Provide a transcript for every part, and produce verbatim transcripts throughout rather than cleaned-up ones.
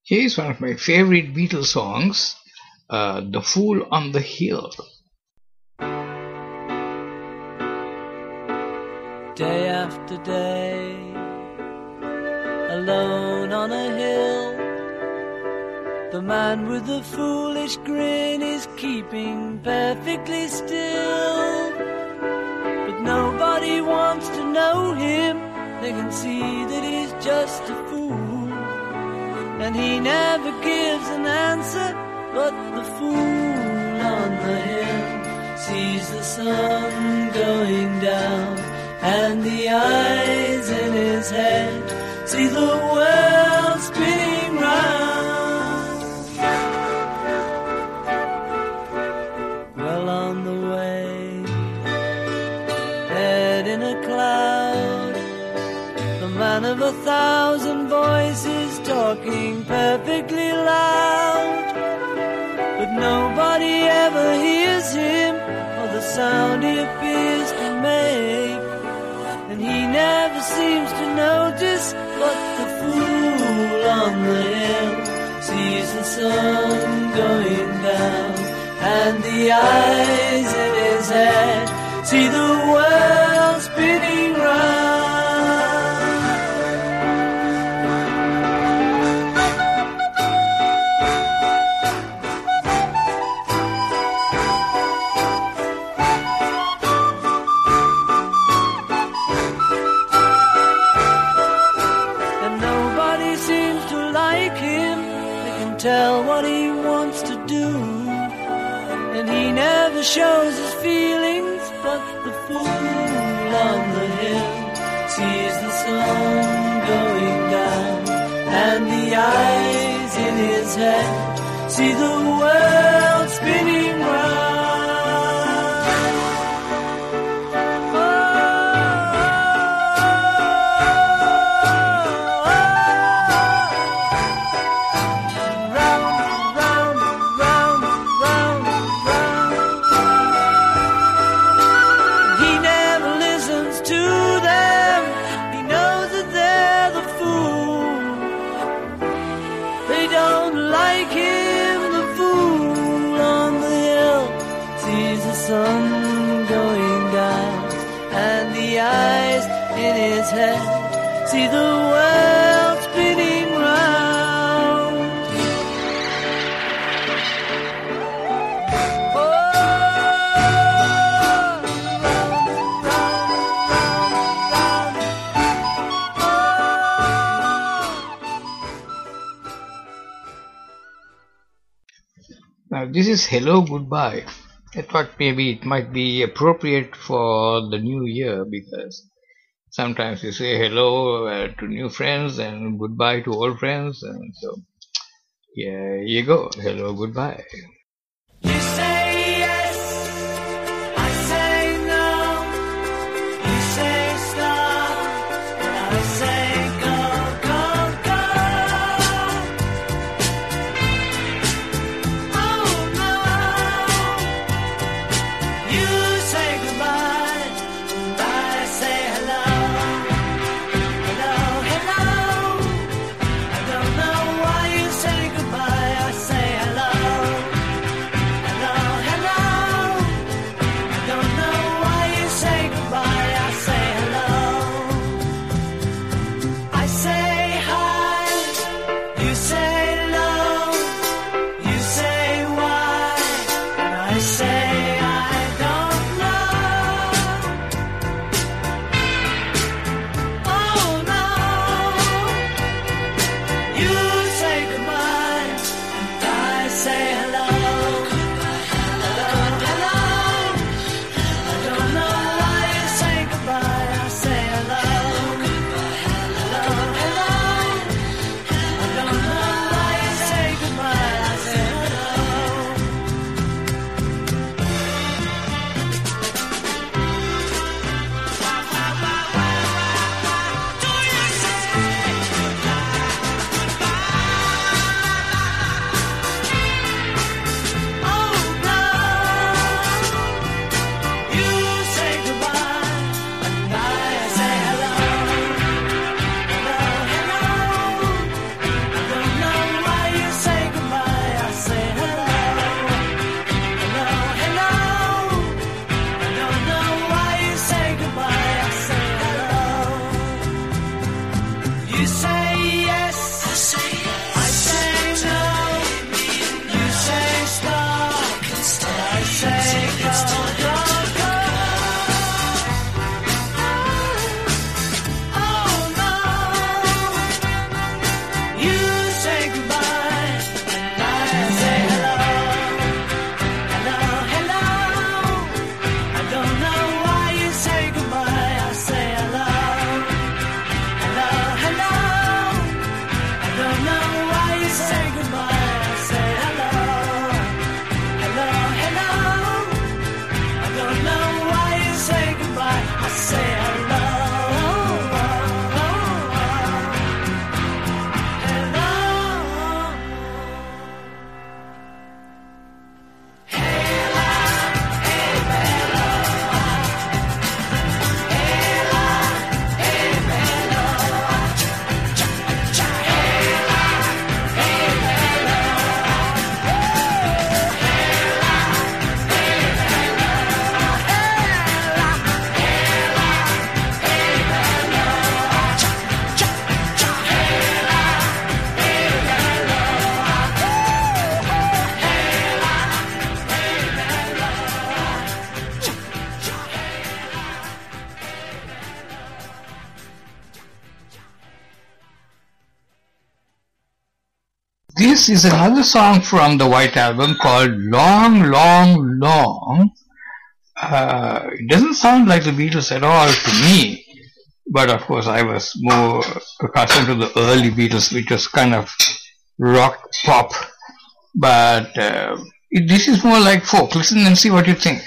Here's one of my favorite Beatles songs, uh, The Fool on the Hill. Day after day, alone on a hill, the man with the foolish grin is keeping perfectly still. But nobody wants to know him, they can see that he's just a fool. And he never gives an answer, but the fool on the hill sees the sun going down, and the eyes in his head see the world spinning round. Well on the way, head in a cloud, the man of a thousand voices talking perfectly loud. But nobody ever hears him, or the sound he appears to make. And he never seems to notice, but the fool on the hill sees the sun going down, and the eyes in his head see the world spinning round. Tell what he wants to do, and he never shows his feelings, but the fool on the hill sees the sun going down, and the eyes in his head see the world spinning round. Sun going down, and the eyes in his head see the world spinning round. Oh, round, round, round, round. Oh. Now this is Hello Goodbye. I thought maybe it might be appropriate for the new year, because sometimes you say hello uh, to new friends and goodbye to old friends, and so here you go. Hello, goodbye. You say yes, I say no. You say stop, and I say go, go, go. Oh no. You say goodbye, and I say hello. Hello, hello. I don't know why you say goodbye, I say hello. This is another song from the White Album called Long, Long, Long. Uh, it doesn't sound like the Beatles at all to me, but of course I was more accustomed to the early Beatles, which was kind of rock pop. But uh, it, this is more like folk. Listen and see what you think.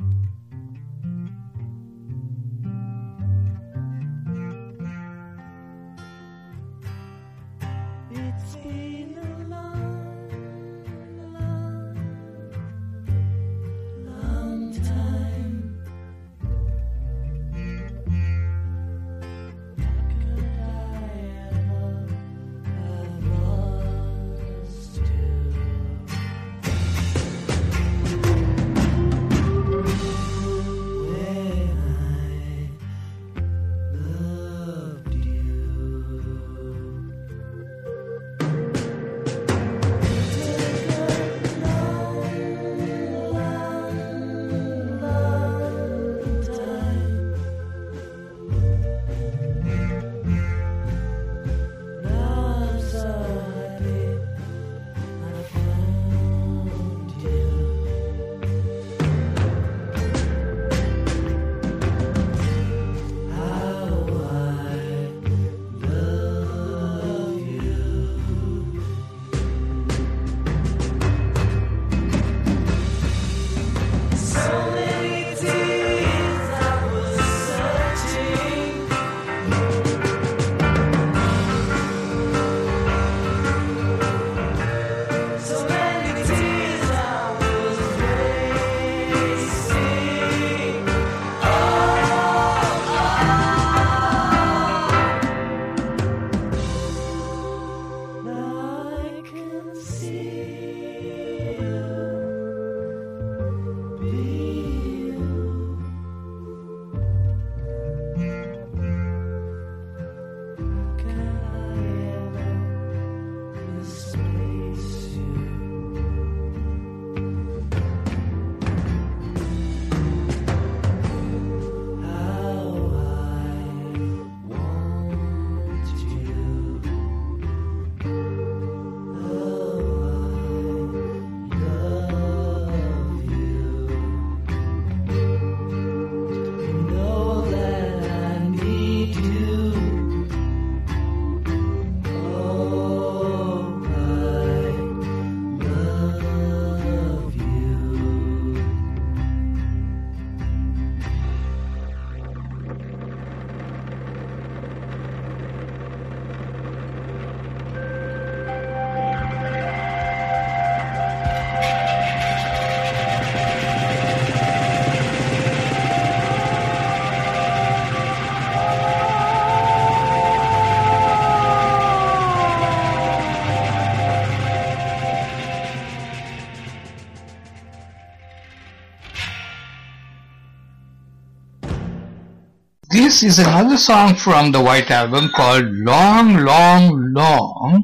This is another song from the White Album called Long, Long, Long.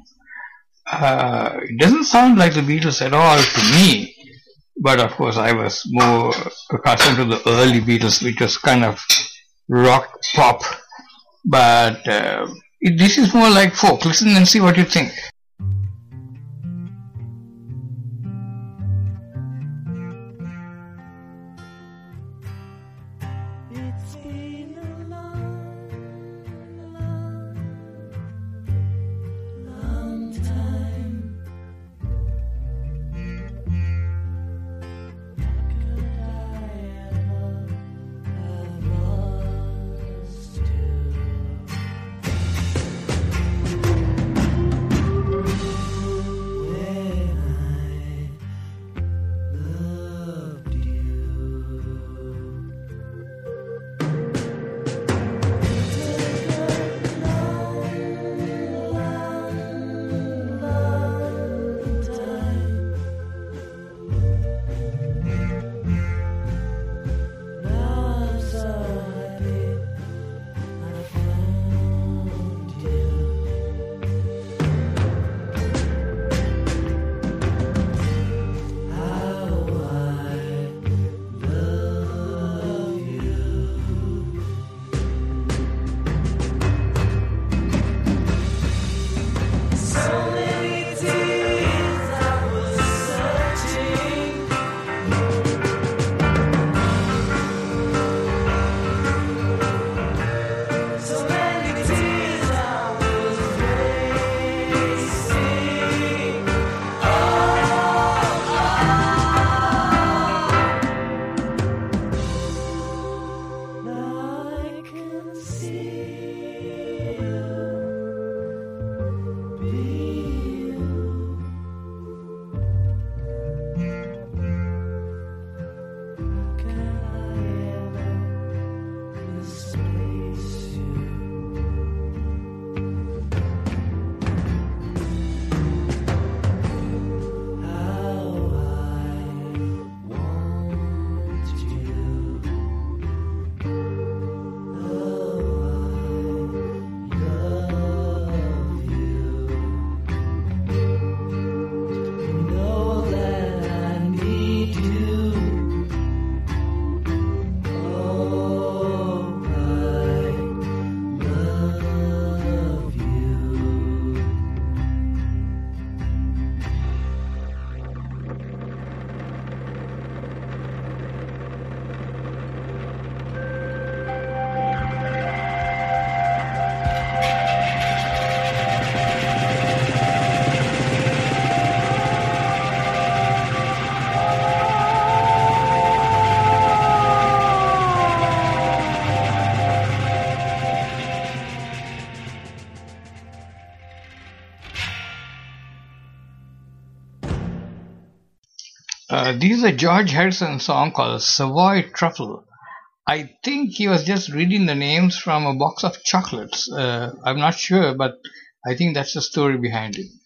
Uh, it doesn't sound like the Beatles at all to me, but of course I was more accustomed to the early Beatles, which was kind of rock pop. But uh, it, this is more like folk. Listen and see what you think. Uh, this is a George Harrison song called Savoy Truffle. I think he was just reading the names from a box of chocolates. Uh, I'm not sure, but I think that's the story behind it.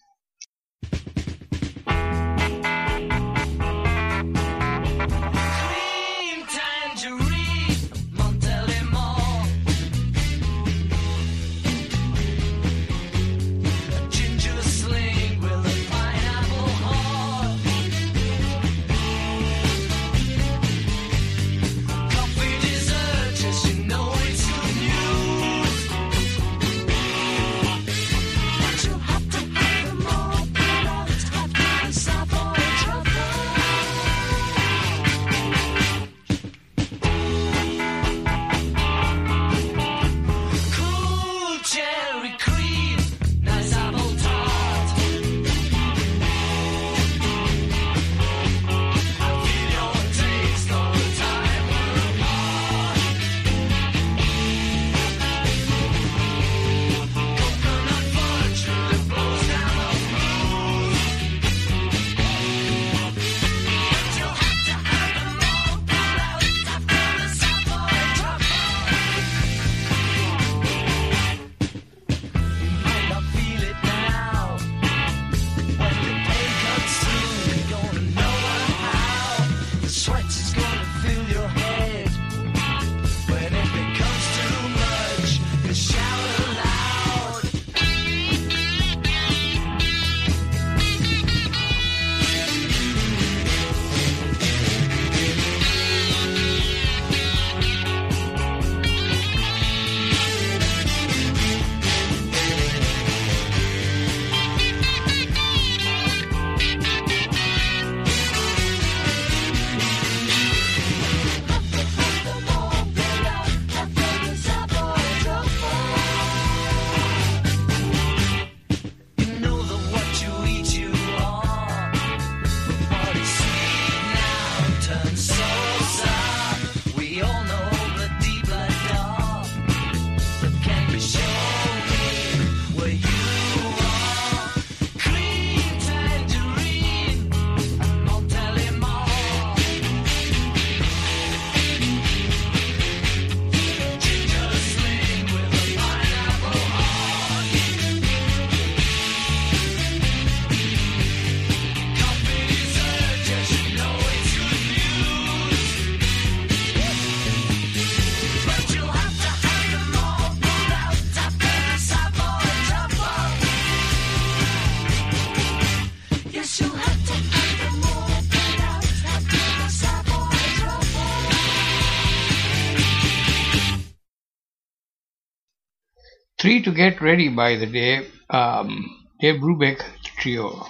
Three to Get Ready by the Dave, um, Dave Brubeck Trio.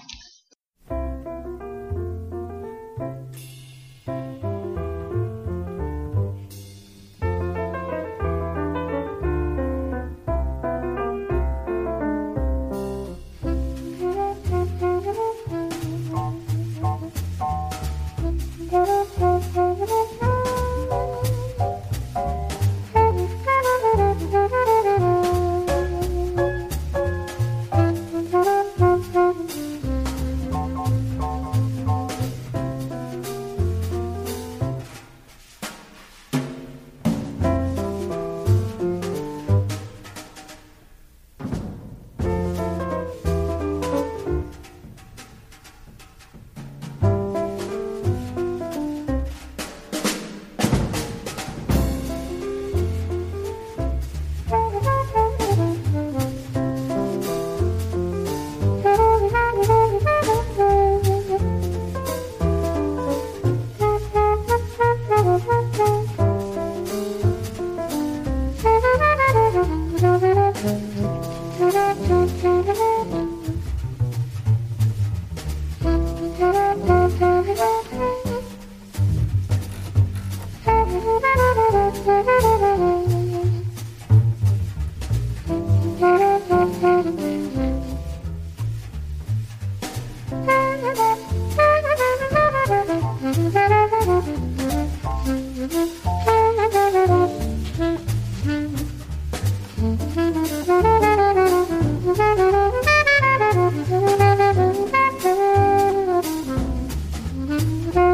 Thank you.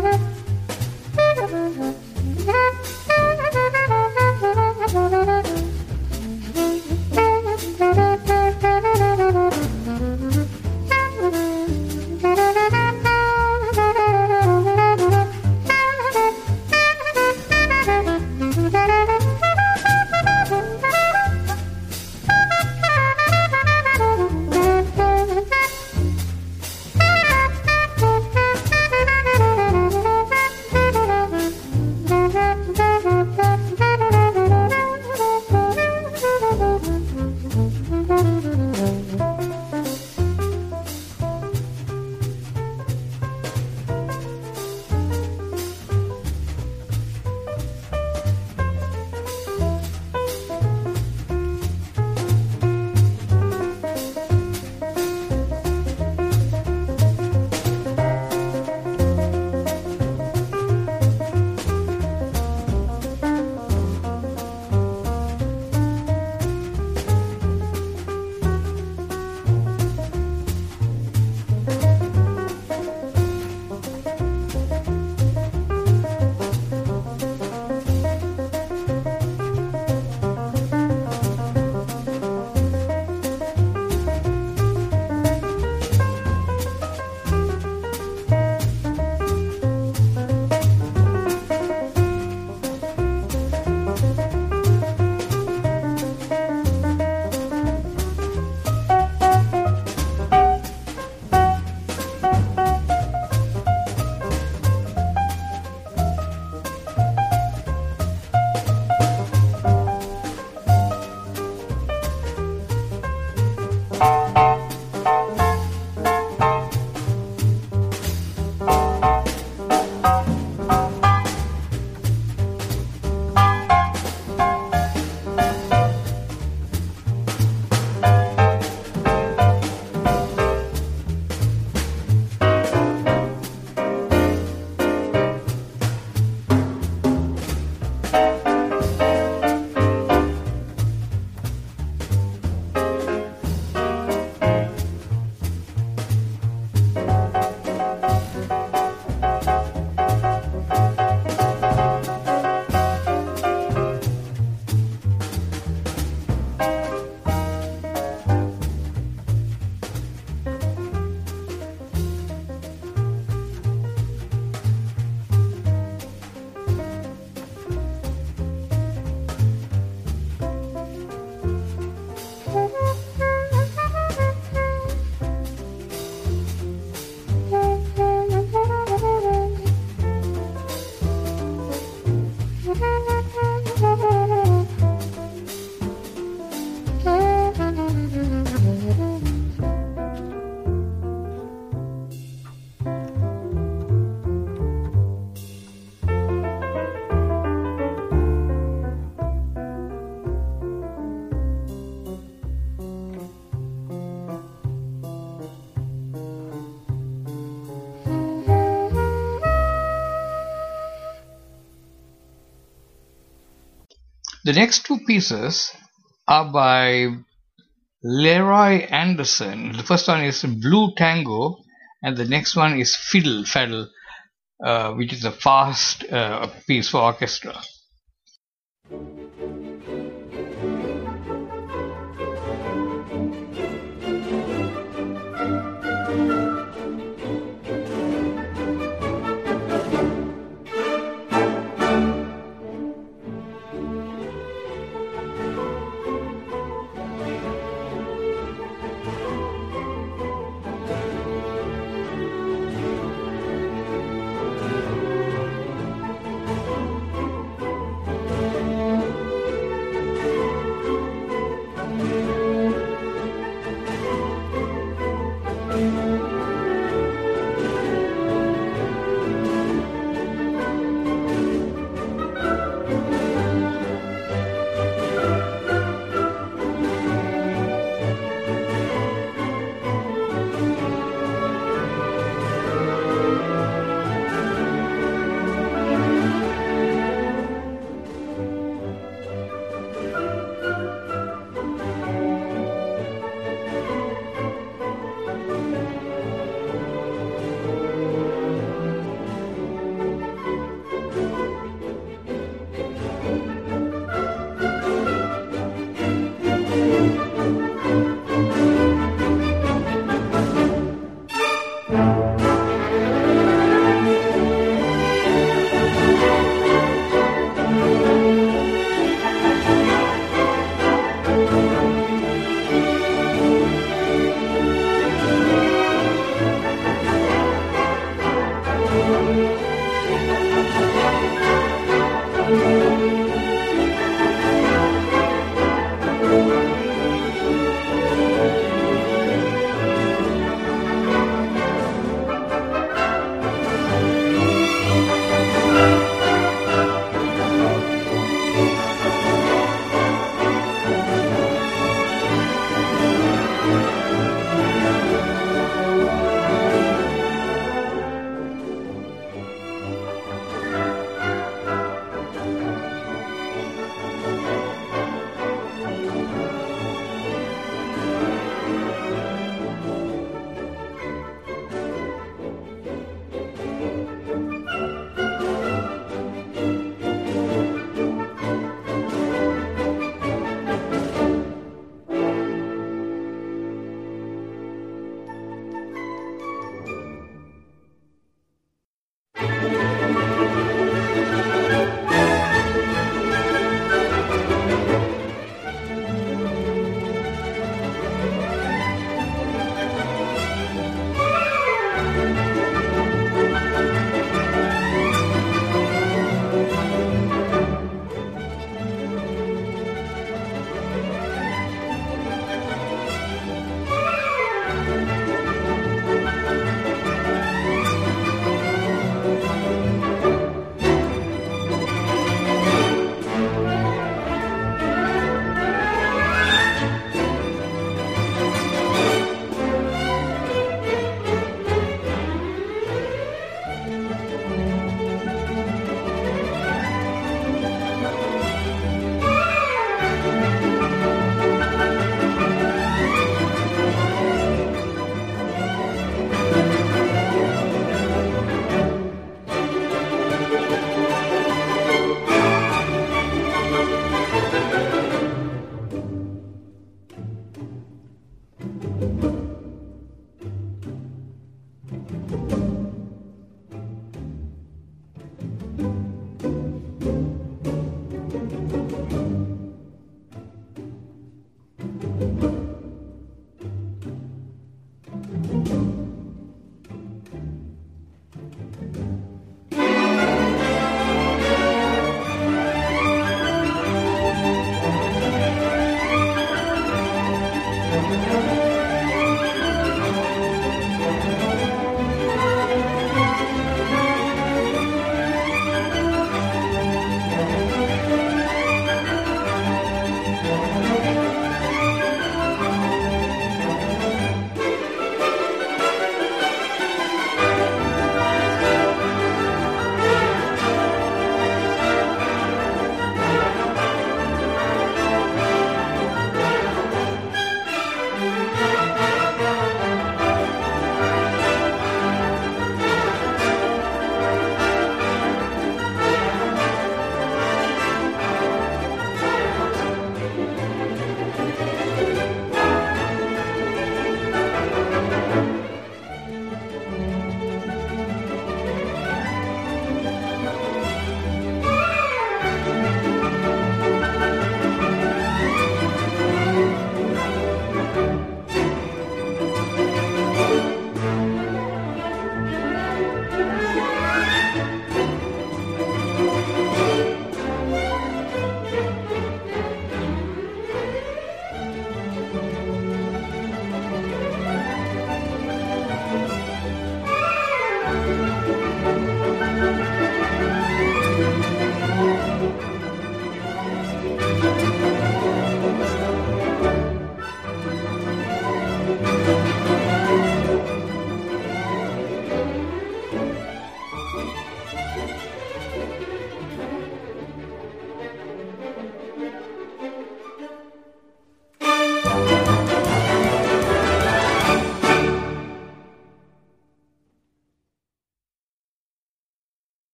The next two pieces are by Leroy Anderson. The first one is Blue Tango, and the next one is Fiddle Faddle, uh, which is a fast uh, piece for orchestra.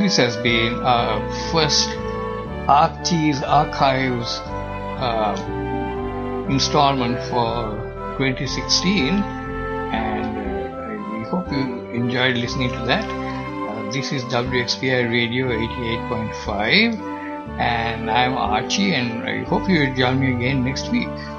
this has been our first Archie's Archives uh, installment for twenty sixteen, and uh, I hope you enjoyed listening to that. Uh, this is W X P I Radio eighty-eight point five, and I'm Archie, and I hope you will join me again next week.